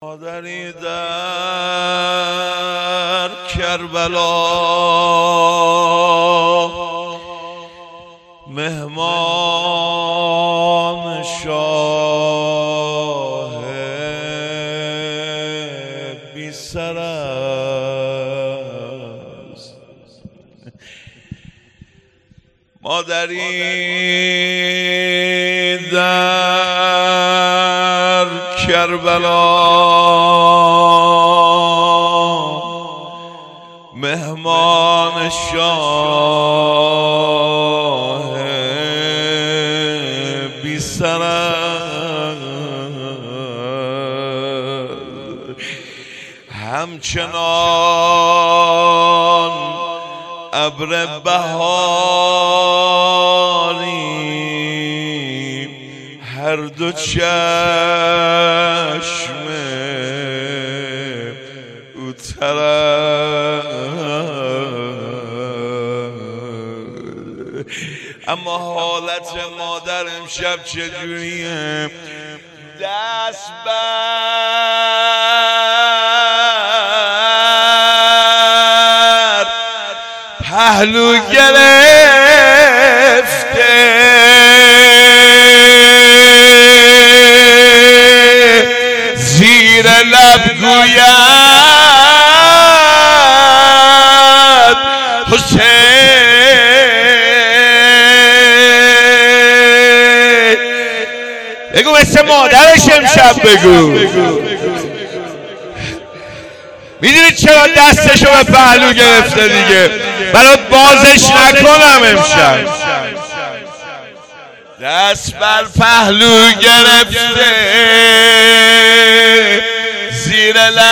مادری در کربلا مهمان شاه بی سر است. مادری در کربلا مهمان شاه بی سر همچنان ابر بهاری هر دو چشم او طرف، اما حالت مادر امشب چجوریه؟ دست بر پهلو گرفته، زیر لب گوید حسین. بگو مثل مادرش امشب بگو. میدونی چرا دستشو به پهلو گرفته دیگه؟ برات بازش نکنم امشب. دست بر پهلو گرفته، زیر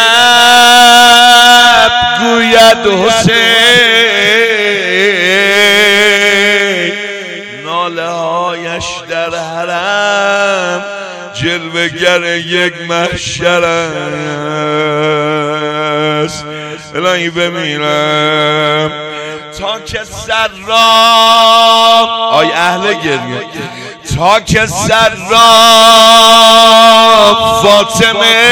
لب گوید حسین. ناله هایش در حرم جلوه‌گر یک محشر است. الهی بمیرم تا که سر را آی اهل گریه، تا که سر را فاطمه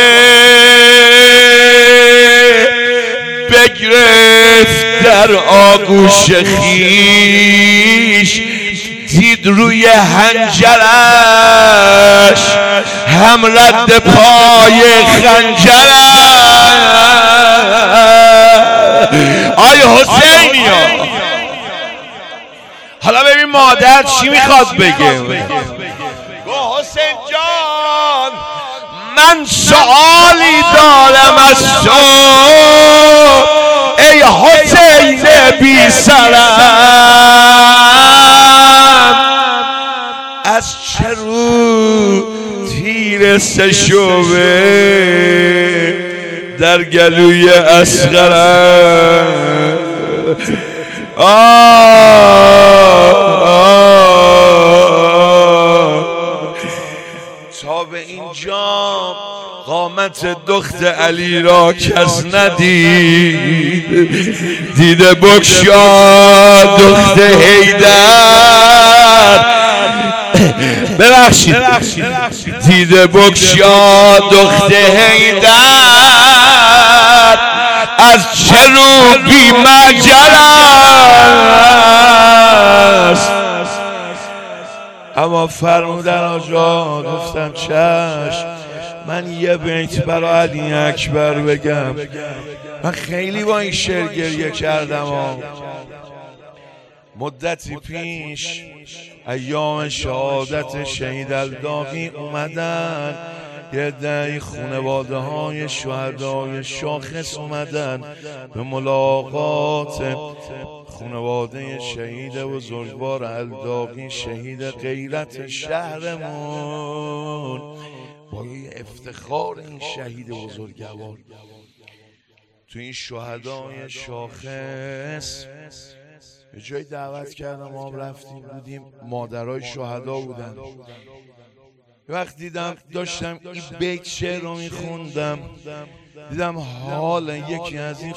بگرفت در آغوش خویش، دید روی حنجرش هم رد پای خنجرش. آی حسینیا، حالا ببین مادر چی میخواد بگه. گو حسین جان، من سوالی دارم از تو ای حسین بی سرم. از چه رو تیر سشوبه در گلوی اصغرم؟ تا به اینجا قامت دخت علی را کس ندید. دیده بگشا دخت حیدر، ببخشید، دیده بگشا دخت حیدر، از چه رو بی مجل است. اما فرمودن آجا، گفتم چشم، من یه بیت برای علی اکبر بگم. من خیلی با این شعر گریه کردم. مدتی پیش ایام شهادت شهید الداغی اومدن یه عده خانواده های شهدای شاخص اومدن به ملاقات خانواده شهید بزرگوار الداغی، شهید غیرت شهرمون. با یه افتخار این شهید بزرگوار تو این شهدای شاخص به جای دعوت کردم، ما رفتیم بودیم، مادرای شهدا بودن. وقت دیدم داشتم این بیت شعر رو میخوندم، دیدم حال یکی از این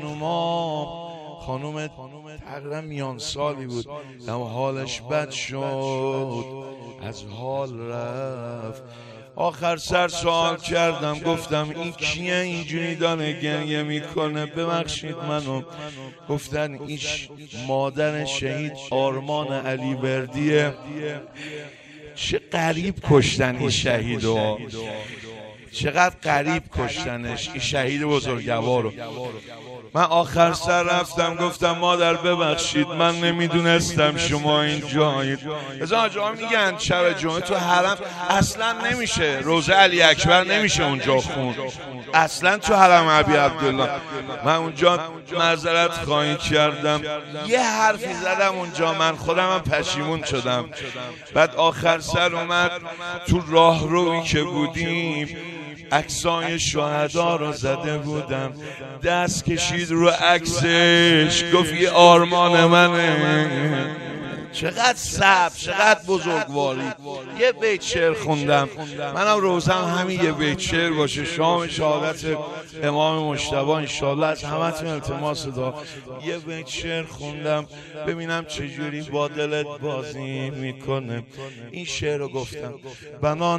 خانوم تقریبا میان سالی بود، دیدم حالش بد شد، از حال رفت. آخر سر سوال کردم، گفتم این کیه اینجوری داره گریه میکنه؟ ببخشید منو. گفتن این مادر شهید آرمان علیوردیه. چه غریب کشتن این شهیدو، چقدر غریب کشتنش این شهید بزرگوارو. من آخر سر رفتم گفتم مادر ببخشید من نمیدونستم شما اینجایید. ازا جا میگن شب جمعه تو حرم اصلا نمیشه روزه علی اکبر نمیشه اونجا خون، اصلا تو حرم ابی عبدالله. من اونجا معذرت خواهی کردم، یه حرفی زدم اونجا، من خودم هم پشیمون شدم. بعد آخر سر اومد تو راهرویی که بودیم عکسای شهدا رو زده بودم، دست کشید رو عکسش گفت یه آرمان منه. چقدر صبر، چقدر بزرگواری. یه بیت شعر خوندم، منم روزم همین یه بیت شعر باشه، شام شهادت امام مجتبی انشالله از همتون التماس دارم. یه بیت شعر خوندم ببینم چجوری با دلت بازی میکنه. این شعر رو گفتم: بنا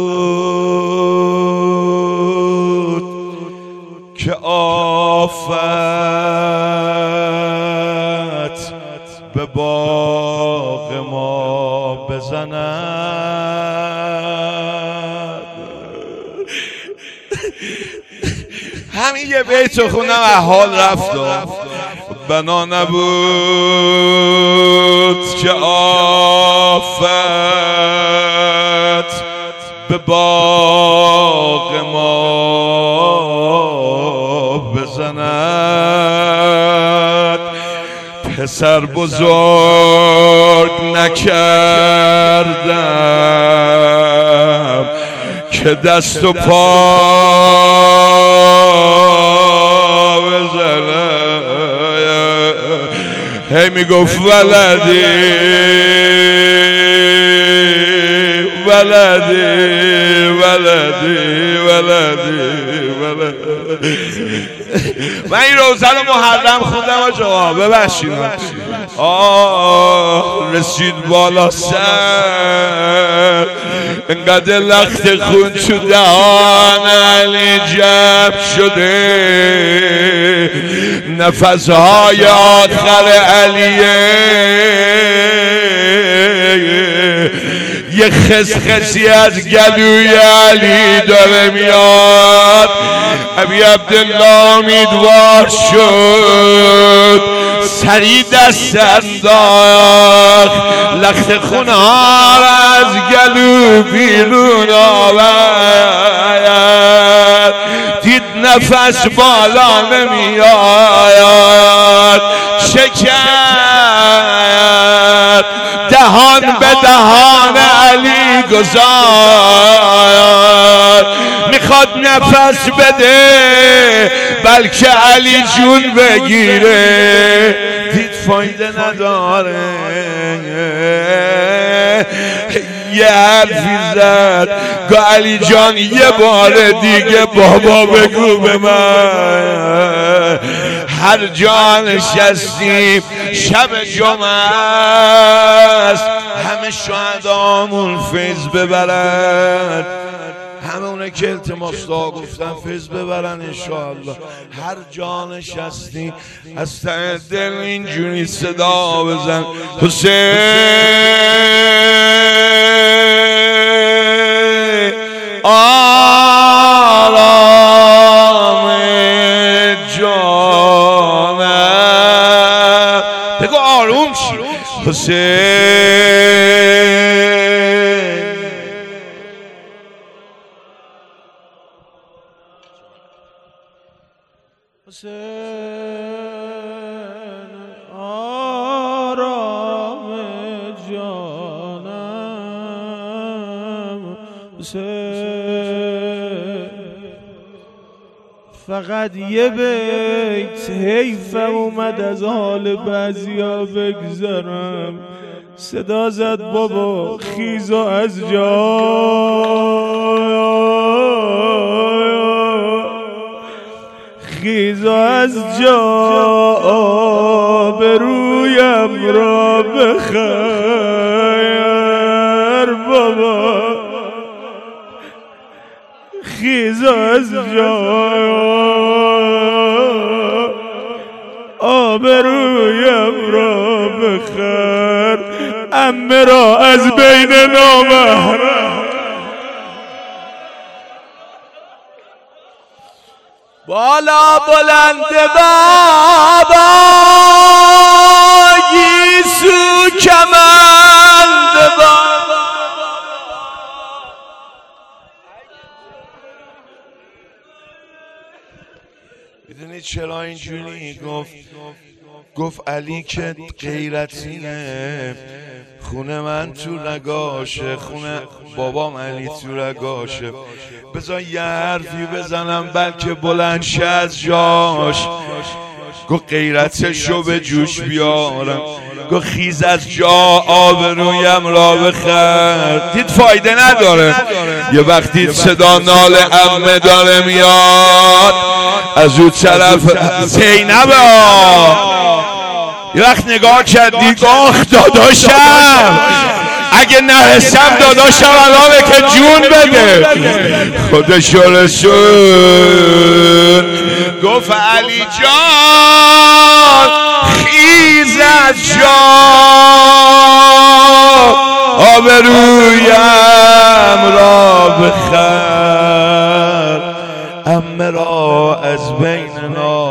نبود که آفت به باغ ما بزند. همین یه بیت خوندم احال رفت. بنا نبود که آفت به باغ ما بزند، پسر بزرگ نکردم که دست و پا بزنم. هی میگفت ولدی ولدی ولدی ولدی ولدی. من این روزه رو محرم خوندم آجا، ببخشید. رسید بالا سر انقدر لخت خون تو دهان علی جمع شده، نفسهای آخر علیه، یه خسخسی از گلوی علی داره میاد. ابی عبدالله امیدوار شد، سری دست انداخت، لخت خونها را از گلو بیرون آورد. دید نفس بالا نمیاد، شکر دهان به دهان علی گذار، میخواد نفس بده بلکه علی جون بگیره. دید فایده نداره، یه حرفی زد، گو علی جان یه بار دیگه بابا بگو به من. هر جا نشستیم شب جمعه است، همه شهدامون فیض ببرن، همه اونه که التماس دعا گفتن فیض ببرن انشاءالله. هر جا نشستی از ته دل اینجوری صدا بزن: حسین آرام جانم. بگو آروم شی. حسین آرام جانم. حسین فقط یه بیت حیفم اومد از حال بعضیا بگذرم. صدا زد بابا خیز از جا، خیز از جا آبرویم را بخیر بابا. خیز از جا آبرویم را بخر عمه را از بین نامحرم بالا بلند بابا یسو کمند بابا میدونی چرا اینجوری گفت علی که غیرتینه خونه من تو رگاشه خونه بابام علی تو رگاشه بذار یه حرفی بزنم بلکه بلند شه از جاش گفت غیرتشو به جوش بیارم گفت خیز از جا آبرویم را بخر دید فایده نداره یه وقتی صدا نال عمه داره میاد از اون طرف زینب یه وقت نگاه کردی آخ داداشم اگه نرسم داداشم الانه که جون بده خودشو رسون گفت علی جان خیز از جا آبرویم را بخر عمه را از بین